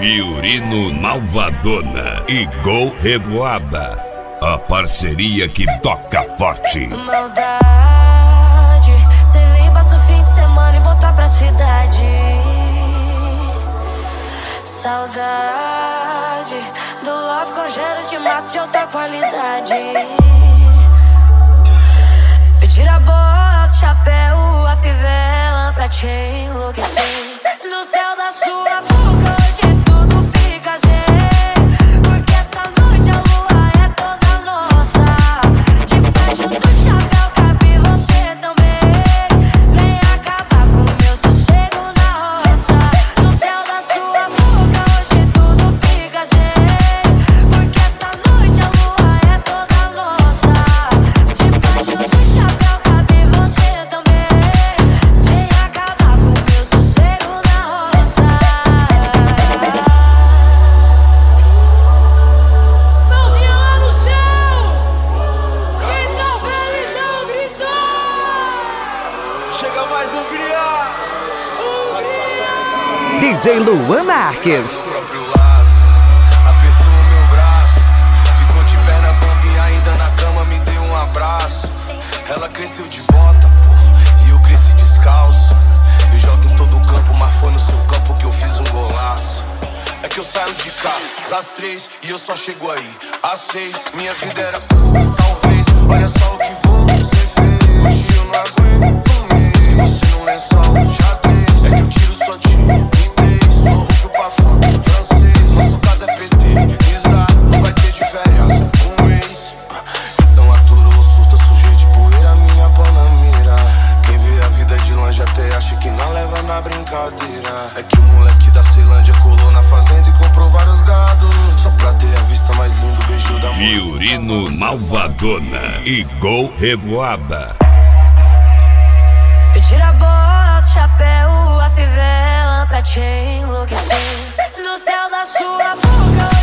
Viorino Malvadona e Gol Revoada, a parceria que toca forte. Maldade, cê vem, passa o fim de semana e volta pra cidade. Saudade do love com cheiro de mato de alta qualidade. Me tira a bota, o chapéu, a fivela pra te enlouquecer. No céu da sua boca hoje tudo fica sem, porque essa noite a lua é toda nossa. Debaixo do chapéu cabe você também. Vem acabar com meu sossego na roça. No céu da sua boca hoje tudo fica sem, porque essa noite a lua é toda nossa. Debaixo do chapéu cabe você também. Vem acabar com meu sossego na roça. Mãozinha lá no céu. Quem tá feliz não gritou. Chega mais Hungria! DJ Luan Marques. Próprio laço, apertou o meu braço. Ficou de perna bamba e ainda na cama me deu um abraço. Ela cresceu de bota, pô, e eu cresci descalço. Eu jogo em todo o campo, mas foi no seu campo que eu fiz um golaço. É que eu saio de cá às 3 e eu só chego aí às 6. Minha vida era talvez, olha só o que você fez. Hoje eu não aguento sem você no lençol, xadrez. É que eu tiro só timidez, sou rouco pra fora, francês. Nosso caso é PT, Isra, não vai ter de férias com um ex. Então aturou, surta, sujei de poeira, minha panamira. Quem vê a vida de longe até acha que não leva na brincadeira. É que o moleque da Ceilândia colou na fazenda e comprou vários gados, só pra ter a vista mais linda, o beijo da mãe. Viorino Malvadona e Gol Revoada. Me tira a bota, o chapéu, a fivela pra te enlouquecer. No céu da sua boca